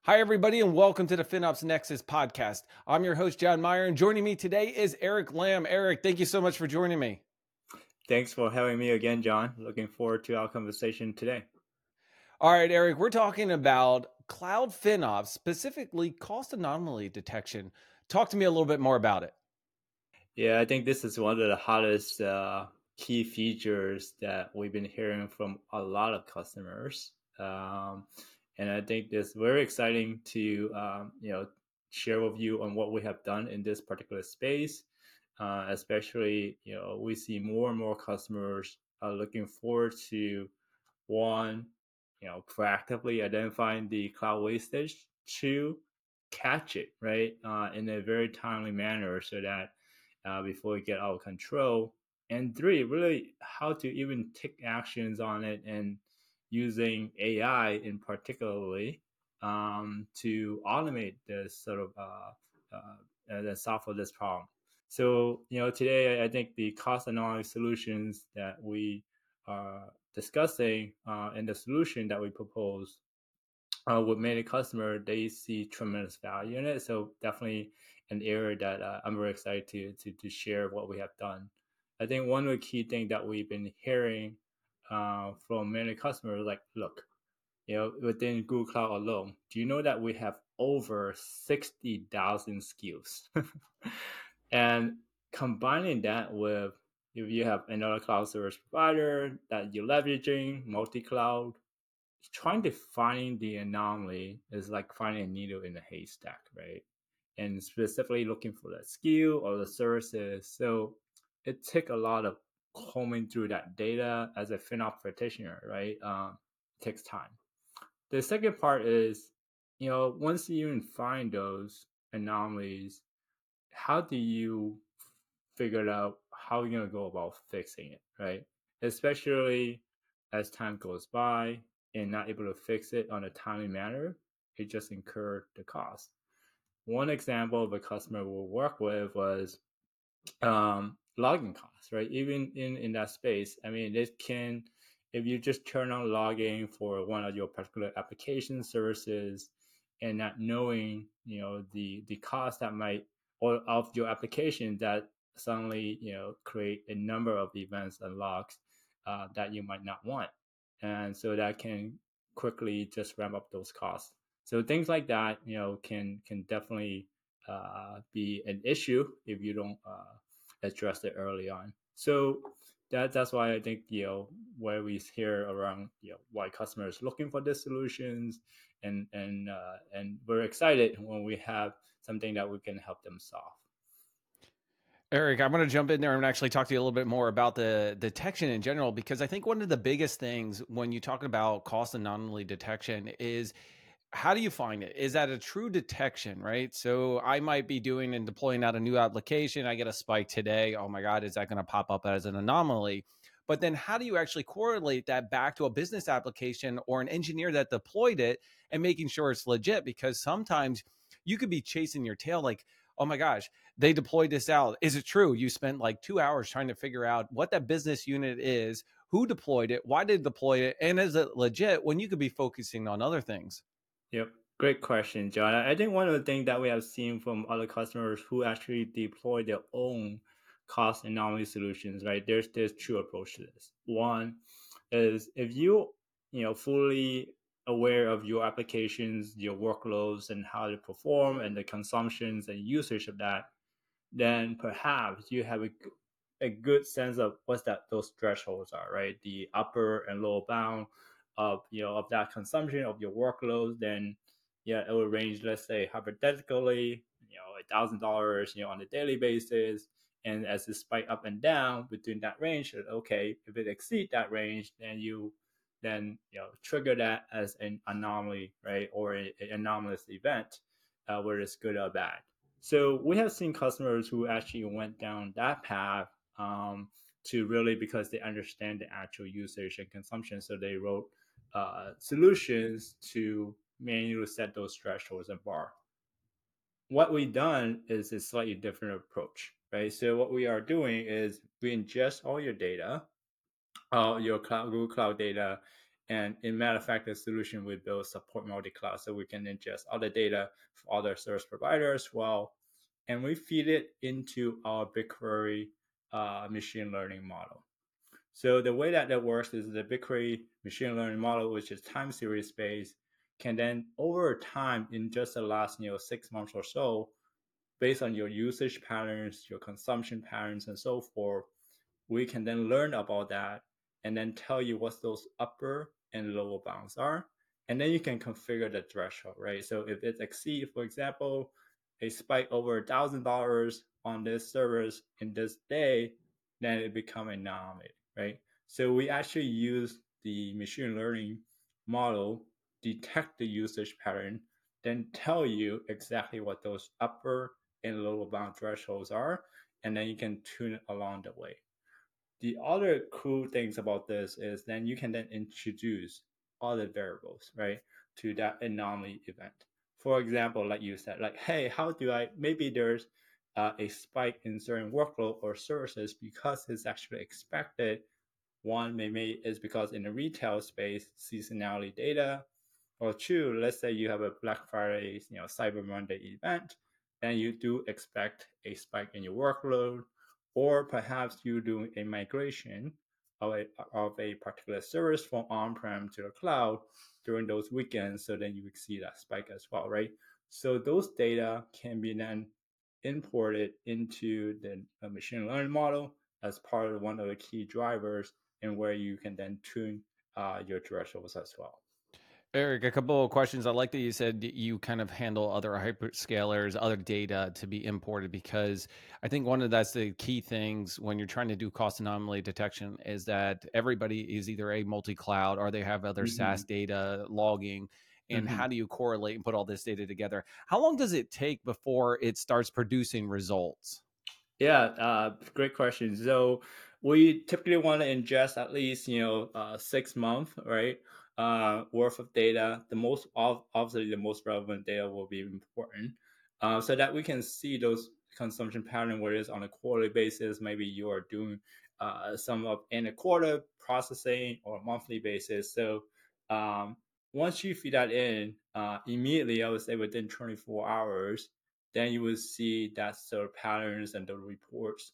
Hi, everybody, and welcome to the FinOps Nexus podcast. I'm your host, John Meyer, and joining me today is Eric Lamb. Eric, thank you so much for joining me. Thanks for having me again, John. Looking forward to our conversation today. All right, Eric, we're talking about cloud FinOps, specifically cost anomaly detection. Talk to me a little bit more about it. Yeah, I think this is one of the hottest key features that we've been hearing from a lot of customers. And I think it's very exciting to share with you on what we have done in this particular space. Especially, we see more and more customers are looking forward to one, proactively identifying the cloud wastage. Two, catch it right in a very timely manner so that before it get out of control. And three, really how to even take actions on it and using AI in particularly to automate this sort of the solve for this problem. So, today I think the cost analysis solutions that we are discussing and the solution that we propose with many customers, they see tremendous value in it. So definitely an area that I'm very excited to share what we have done. I think one of the key things that we've been hearing from many customers, like, look, within Google Cloud alone, do you know that we have over 60,000 skills? And combining that with if you have another cloud service provider that you're leveraging, multi-cloud, trying to find the anomaly is like finding a needle in a haystack, right? And specifically looking for the skill or the services. So it takes a lot of combing through that data as a FinOps practitioner, right? It takes time. The second part is, once you even find those anomalies, how do you figure out how you're gonna go about fixing it, right? Especially as time goes by and not able to fix it on a timely manner, it just incurred the cost. One example of a customer we'll work with was logging costs, right? Even in that space, I mean, it can, if you just turn on logging for one of your particular application services and not knowing, the cost that might, or of your application that suddenly, create a number of events and logs that you might not want. And so that can quickly just ramp up those costs. So things like that, can definitely be an issue if you don't address it early on. So that's why I think where we hear around why customers looking for these solutions, and we're excited when we have something that we can help them solve. Eric, I'm going to jump in there and actually talk to you a little bit more about the detection in general, because I think one of the biggest things when you talk about cost anomaly detection is how do you find it? Is that a true detection, right? So I might be doing and deploying out a new application. I get a spike today. Oh my God, is that going to pop up as an anomaly? But then how do you actually correlate that back to a business application or an engineer that deployed it and making sure it's legit? Because sometimes you could be chasing your tail like, oh my gosh, they deployed this out. Is it true? You spent like 2 hours trying to figure out what that business unit is, who deployed it, why they deployed it, and is it legit when you could be focusing on other things? Yep. Great question, John. I think one of the things that we have seen from other customers who actually deploy their own cost anomaly solutions, right? There's two approach to this. One is if fully aware of your applications, your workloads, and how they perform, and the consumptions and usage of that, then perhaps you have a good sense of what's that those thresholds are, right? The upper and lower bound of of that consumption of your workloads. Then yeah, it will range, let's say hypothetically, $1,000, on a daily basis. And as it spike up and down within that range, okay, if it exceeds that range, then trigger that as an anomaly, right? Or an anomalous event, whether it's good or bad. So we have seen customers who actually went down that path to really, because they understand the actual usage and consumption. So they wrote solutions to manually set those thresholds and bar. What we've done is a slightly different approach, right? So what we are doing is we ingest all your data, your Google Cloud data, And in matter of fact, the solution we build support multi-cloud, so we can ingest all the data for other service providers as well, and we feed it into our BigQuery machine learning model. So the way that works is the BigQuery machine learning model, which is time series based, can then over time in just the last 6 months or so, based on your usage patterns, your consumption patterns, and so forth, we can then learn about that and then tell you what those upper and lower bounds are. And then you can configure the threshold, right? So if it exceeds, for example, a spike over $1,000 on this service in this day, then it become an anomaly, right? So we actually use the machine learning model, detect the usage pattern, then tell you exactly what those upper and lower bound thresholds are, and then you can tune it along the way. The other cool things about this is then you can then introduce other variables, right, to that anomaly event. For example, like you said, like, hey, how do I, maybe there's a spike in certain workload or services because it's actually expected. One maybe is because in the retail space, seasonality data, or two, let's say you have a Black Friday, Cyber Monday event, and you do expect a spike in your workload, or perhaps you're doing a migration of a particular service from on-prem to the cloud during those weekends, so then you would see that spike as well, right? So those data can be then imported into the machine learning model as part of one of the key drivers, and where you can then tune your thresholds as well. Eric, a couple of questions. I like that you said you kind of handle other hyperscalers, other data to be imported, because I think that's the key things when you're trying to do cost anomaly detection is that everybody is either a multi-cloud or they have other Mm-hmm. SaaS data logging. And Mm-hmm. how do you correlate and put all this data together? How long does it take before it starts producing results? Yeah, great question. So we typically want to ingest at least 6 months, right, worth of data. Obviously the most relevant data will be important, so that we can see those consumption pattern, whether it's on a quarterly basis, maybe you are doing some of in a quarter processing, or a monthly basis. So um, once you feed that in, immediately, I would say within 24 hours, then you will see that sort of patterns and the reports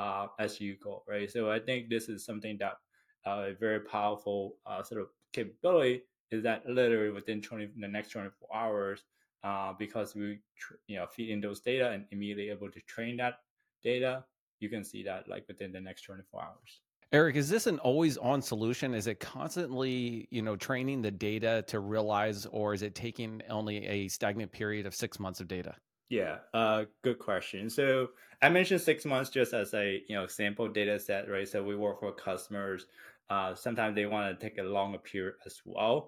as you go, right? So I think this is something that a very powerful sort of capability is that literally within the next 24 hours, because we feed in those data and immediately able to train that data, you can see that like within the next 24 hours. Eric, is this an always on solution? Is it constantly, training the data to realize, or is it taking only a stagnant period of 6 months of data? Yeah, good question. So I mentioned 6 months just as a sample data set, right? So we work for customers. Sometimes they want to take a longer period as well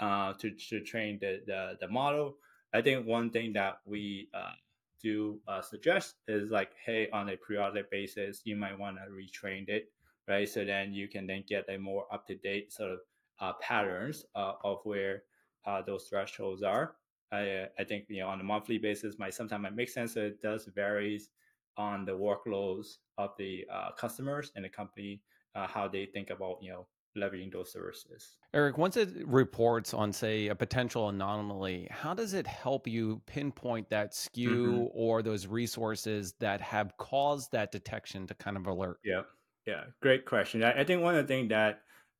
to train the model. I think one thing that we do suggest is like, hey, on a periodic basis, you might want to retrain it, right? So then you can then get a more up to date sort of patterns of where those thresholds are. I think on a monthly basis might sometimes might make sense. So it does varies on the workloads of the customers and the company, how they think about leveraging those services. Eric, once it reports on, say, a potential anomaly, how does it help you pinpoint that Mm-hmm. SKU or those resources that have caused that detection to kind of alert? Yeah, yeah, great question. I think one of the things that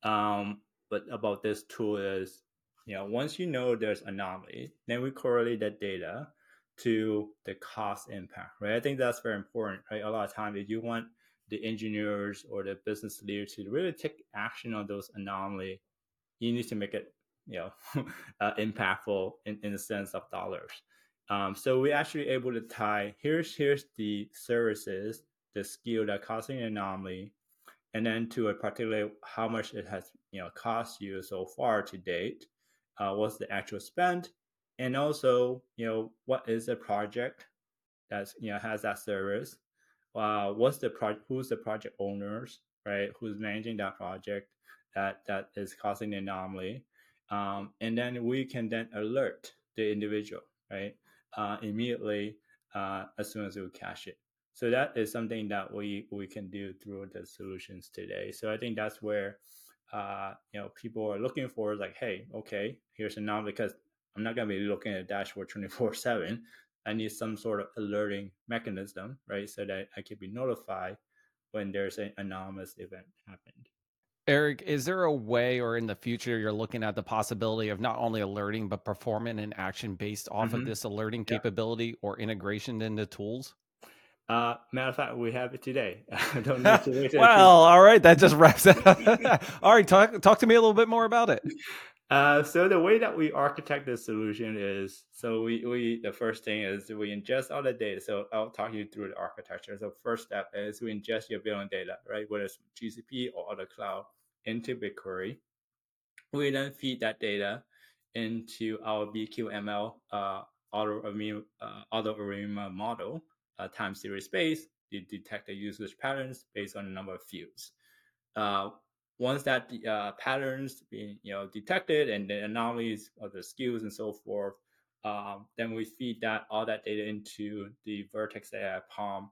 but about this tool is, once you know there's anomaly, then we correlate that data to the cost impact, right? I think that's very important, right? A lot of times, if you want the engineers or the business leader to really take action on those anomaly, you need to make it, impactful in the sense of dollars. So we're actually able to tie here's the services, the skill that causing an anomaly, and then to a particular how much it has cost you so far to date, what's the actual spend, and also what is the project that's has that service, what's the who's the project owners, right, who's managing that project that is causing the anomaly, and then we can then alert the individual, right, immediately, as soon as we catch it. So that is something that we can do through the solutions today. So I think that's where people are looking for is like, hey, okay, here's an anomaly, because I'm not going to be looking at a dashboard 24/7. I need some sort of alerting mechanism, right? So that I can be notified when there's an anomalous event happened. Eric, is there a way or in the future you're looking at the possibility of not only alerting, but performing an action based off of Mm-hmm. this alerting Yeah. capability or integration into tools? Matter of fact, we have it today. I don't need to wait till the Well, future. all right, that just wraps it up. All right, talk to me a little bit more about it. So the way that we architect the solution is, so we the first thing is we ingest all the data. So I'll talk you through the architecture. So first step is we ingest your billing data, right? Whether it's GCP or other cloud, into BigQuery. We then feed that data into our BQML auto-arima model, time series space. You detect the usage patterns based on the number of fields. Uh, Once that patterns being detected and the anomalies of the skews and so forth, then we feed all that data into the Vertex AI Palm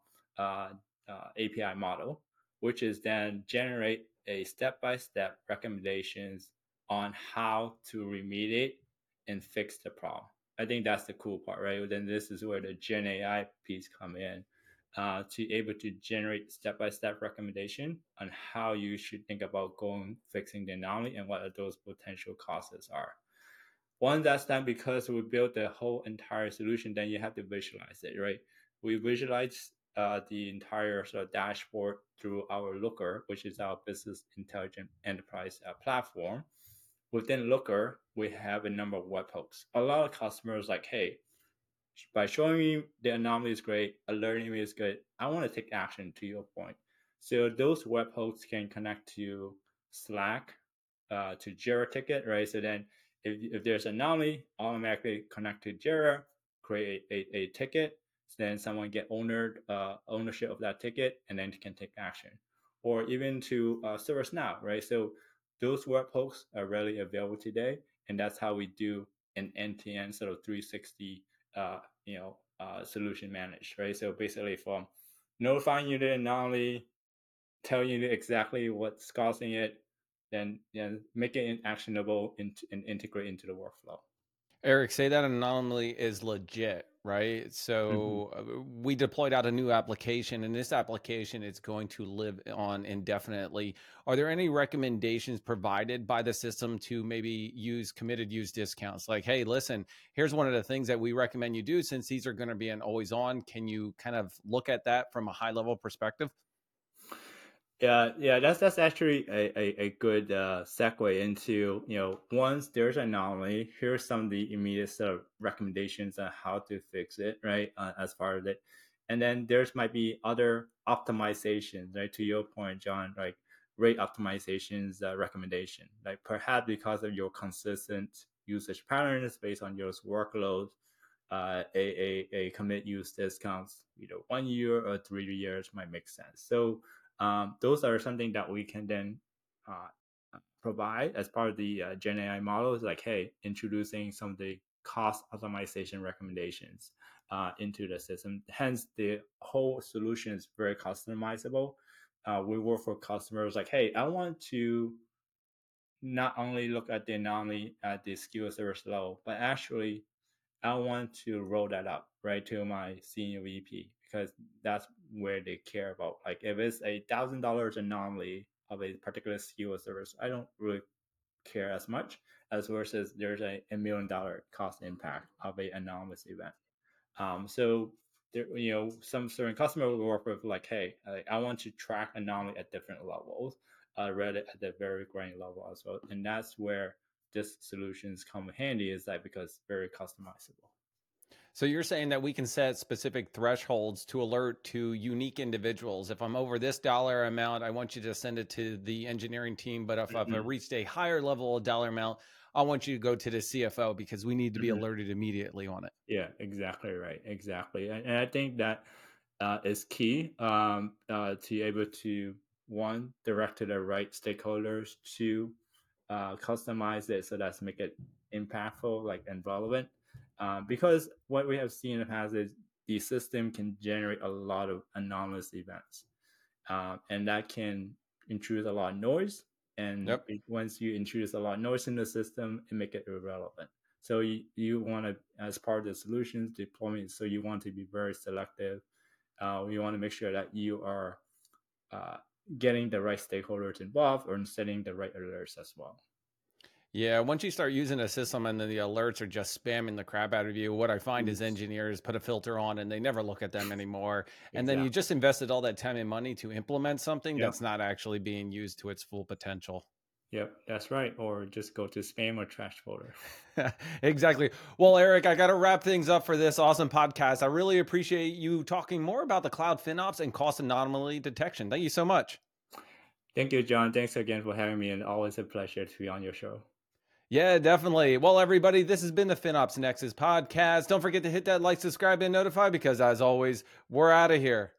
API model, which is then generate a step-by-step recommendations on how to remediate and fix the problem. I think that's the cool part, right? Then this is where the Gen AI piece come in, to able to generate step-by-step recommendation on how you should think about going fixing the anomaly and what those potential causes are. Once that's done, because we built the whole entire solution, then you have to visualize it, right? We visualize the entire sort of dashboard through our Looker, which is our business intelligent enterprise platform. Within Looker, we have a number of webhooks. A lot of customers like, hey, by showing me the anomaly is great, alerting me is good. I want to take action, to your point. So those webhooks can connect to Slack, to Jira ticket, right? So then if there's an anomaly, automatically connect to Jira, create a ticket. So then someone get ownership of that ticket and then can take action. Or even to ServiceNow, right? So those webhooks are readily available today. And that's how we do an end-to-end sort of 360 solution managed, right? So basically from notifying you the anomaly, telling you exactly what's causing it, then make it actionable and integrate into the workflow. Eric, say that anomaly is legit, right? Mm-hmm. So we deployed out a new application, and this application is going to live on indefinitely. Are there any recommendations provided by the system to maybe use committed use discounts? Like, hey, listen, here's one of the things that we recommend you do since these are going to be an always on. Can you kind of look at that from a high level perspective? Yeah, that's actually a good segue into, once there's an anomaly, here's some of the immediate sort of recommendations on how to fix it, right? As part of it, and then there's might be other optimizations, right? To your point, John, like rate optimizations recommendation, like perhaps because of your consistent usage patterns based on your workload, a commit use discounts, 1 year or 3 years might make sense. So those are something that we can then uh, provide as part of the Gen AI models, like, hey, introducing some of the cost optimization recommendations into the system. Hence, the whole solution is very customizable. We work for customers like, hey, I want to not only look at the anomaly at the skill service level, but actually I want to roll that up right to my senior VP, because that's where they care about. Like if it's $1,000 anomaly of a particular skill or service, I don't really care as much as versus there's a $1 million cost impact of a anomalous event. So there, some certain customer will work with like, hey, I want to track anomaly at different levels, rather at the very granular level as well, and that's where this solutions come handy. Is that because it's very customizable. So you're saying that we can set specific thresholds to alert to unique individuals. If I'm over this dollar amount, I want you to send it to the engineering team. But if I've Mm-hmm. reached a higher level of dollar amount, I want you to go to the CFO because we need to be Mm-hmm. alerted immediately on it. Yeah, exactly right. Exactly. And I think that is key, to able to, one, direct to the right stakeholders, two, customize it so that's make it impactful, like, and relevant. Because what we have seen in the past is the system can generate a lot of anomalous events, and that can introduce a lot of noise. And Yep. once you introduce a lot of noise in the system, it make it irrelevant. So you want to, as part of the solutions deployment, so you want to be very selective. You want to make sure that you are uh, getting the right stakeholders involved or setting the right alerts as well. Yeah, once you start using a system and then the alerts are just spamming the crap out of you, what I find is Yes. engineers put a filter on and they never look at them anymore. And then you Exactly. just invested all that time and money to implement something Yep. that's not actually being used to its full potential. Yep. That's right. Or just go to spam or trash folder. Exactly. Well, Eric, I got to wrap things up for this awesome podcast. I really appreciate you talking more about the cloud FinOps and cost anomaly detection. Thank you so much. Thank you, John. Thanks again for having me, and always a pleasure to be on your show. Yeah, definitely. Well, everybody, this has been the FinOps Nexus podcast. Don't forget to hit that like, subscribe, and notify because, as always, we're out of here.